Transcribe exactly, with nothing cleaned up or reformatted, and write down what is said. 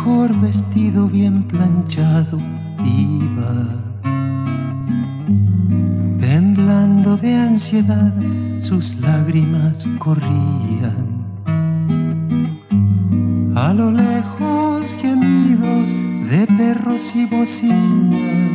mejor vestido bien planchado iba, temblando de ansiedad, sus lágrimas corrían. A lo lejos gemidos de perros y bocinas,